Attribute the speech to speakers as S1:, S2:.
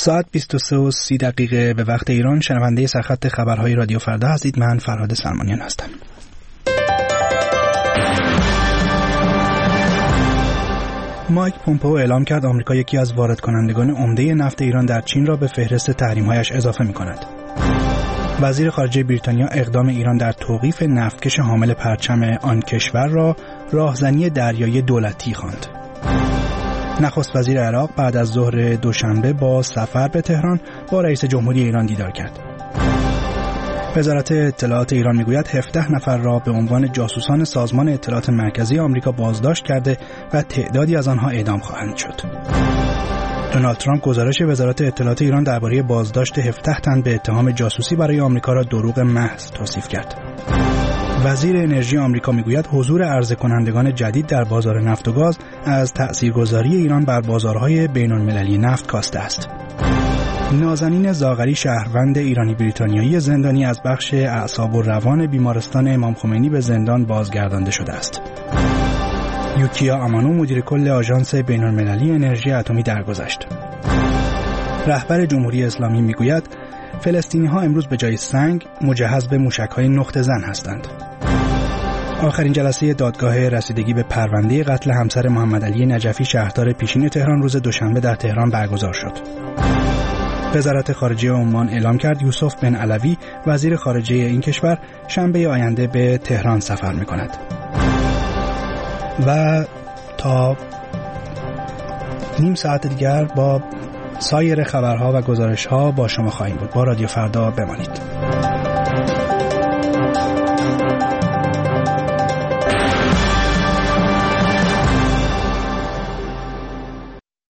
S1: ساعت 23:30 به وقت ایران. شنونده سرخط خبرهای رادیو فردا هستید. من فرهاد سلمانیان هستم. مایک پومپئو اعلام کرد آمریکا یکی از وارد کنندگان عمده نفت ایران در چین را به فهرست تحریم‌هایش اضافه می‌کند. وزیر خارجه بریتانیا اقدام ایران در توقیف نفتکش حامل پرچم آن کشور را راهزنی دریایی دولتی خواند. نخست وزیر عراق بعد از ظهر دوشنبه با سفر به تهران با رئیس جمهوری ایران دیدار کرد. وزارت اطلاعات ایران میگوید 17 نفر را به عنوان جاسوسان سازمان اطلاعات مرکزی آمریکا بازداشت کرده و تعدادی از آنها اعدام خواهند شد. دونالد ترامپ گزارش وزارت اطلاعات ایران درباره بازداشت 17 تن به اتهام جاسوسی برای آمریکا را دروغ محض توصیف کرد. وزیر انرژی آمریکا میگوید حضور عرضه کنندگان جدید در بازار نفت و گاز از تأثیرگذاری ایران بر بازارهای بین‌المللی نفت کاسته است. نازنین زاغری شهروند ایرانی بریتانیایی زندانی از بخش اعصاب و روان بیمارستان امام خمینی به زندان بازگردانده شده است. یوکیا امانو مدیر کل آژانس بین‌المللی انرژی اتمی درگذشت. رهبر جمهوری اسلامی میگوید فلسطینی‌ها امروز به جای سنگ مجهز به موشک‌های نقطه زن هستند. آخرین جلسه دادگاه رسیدگی به پرونده قتل همسر محمد علی نجفی شهردار پیشین تهران روز دوشنبه در تهران برگزار شد. وزارت خارجه عمان اعلام کرد یوسف بن علوی وزیر خارجه این کشور شنبه آینده به تهران سفر می‌کند. و تا نیم ساعت دیگر با سایر خبرها و گزارش‌ها با شما خواهیم بود. با رادیو فردا بمانید.